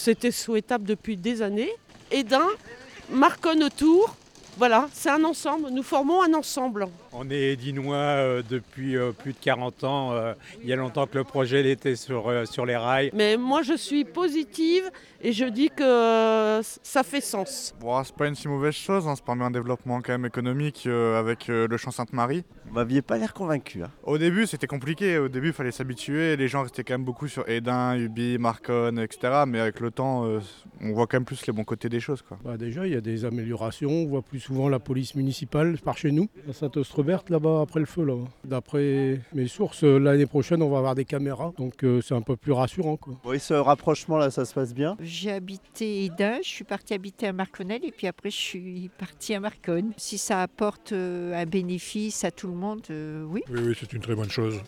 C'était souhaitable depuis des années. Edin, Marconne autour, voilà, c'est un ensemble, nous formons un ensemble. On est édinois depuis plus de 40 ans. Il y a longtemps que le projet était sur les rails. Mais moi je suis positive et je dis que ça fait sens. Bon, c'est pas une si mauvaise chose, ça permet un développement quand même économique avec le Champ Sainte-Marie. Vous m'aviez pas l'air convaincu. Au début c'était compliqué, au début il fallait s'habituer, les gens restaient quand même beaucoup sur Edin, Ubi, Marconne, etc. Mais avec le temps, on voit quand même plus les bons côtés des choses, quoi. Déjà, il y a des améliorations. On voit plus souvent la police municipale par chez nous, à Saint-Ostrebert, là-bas, après le feu. Là. D'après mes sources, l'année prochaine, on va avoir des caméras. Donc, c'est un peu plus rassurant, quoi. Oui, ce rapprochement là, ça se passe bien. J'ai habité Edin, je suis partie habiter à Marconnel et puis après je suis partie à Marconne. Si ça apporte un bénéfice à tout le monde, oui. Oui, c'est une très bonne chose.